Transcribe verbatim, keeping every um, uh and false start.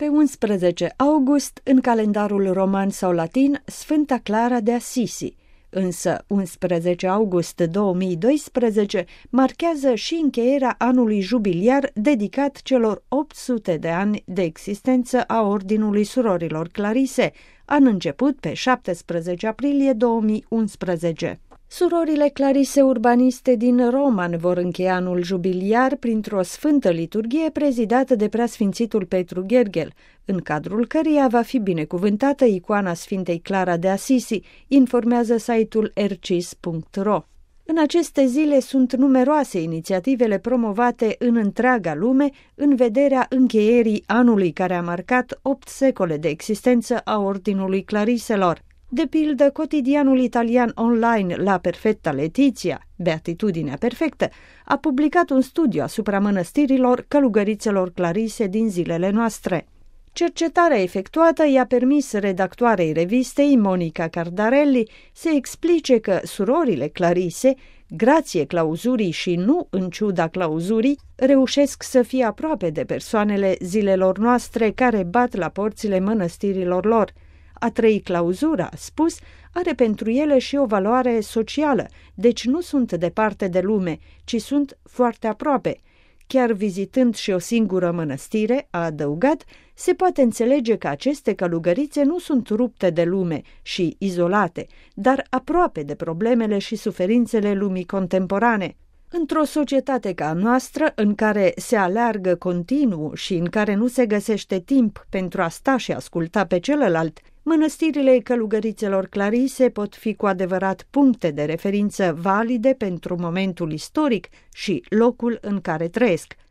Pe unsprezece august, în calendarul roman sau latin, Sfânta Clara de Assisi, însă unsprezece august două mii doisprezece marchează și încheierea anului jubiliar dedicat celor opt sute de ani de existență a Ordinului Surorilor Clarise, an început pe șaptesprezece aprilie două mii unsprezece. Surorile Clarise Urbaniste din Roman vor încheia anul jubiliar printr-o sfântă liturghie prezidată de preasfințitul Petru Gherghel, în cadrul căreia va fi binecuvântată icoana Sfintei Clara de Assisi, informează site-ul r c i s punct r o. În aceste zile sunt numeroase inițiativele promovate în întreaga lume în vederea încheierii anului care a marcat opt secole de existență a Ordinului Clariselor. De pildă, cotidianul italian online La Perfetta Letizia, Beatitudinea Perfectă, a publicat un studiu asupra mănăstirilor călugărițelor clarise din zilele noastre. Cercetarea efectuată i-a permis redactoarei revistei, Monica Cardarelli, să explice că surorile clarise, grație clauzurii și nu în ciuda clauzurii, reușesc să fie aproape de persoanele zilelor noastre care bat la porțile mănăstirilor lor. A trăi clauzura, a spus, are pentru ele și o valoare socială, deci nu sunt departe de lume, ci sunt foarte aproape. Chiar vizitând și o singură mănăstire, a adăugat, se poate înțelege că aceste călugărițe nu sunt rupte de lume și izolate, dar aproape de problemele și suferințele lumii contemporane. Într-o societate ca a noastră, în care se aleargă continuu și în care nu se găsește timp pentru a sta și asculta pe celălalt, mănăstirile călugărițelor clarise pot fi cu adevărat puncte de referință valide pentru momentul istoric și locul în care trăiesc.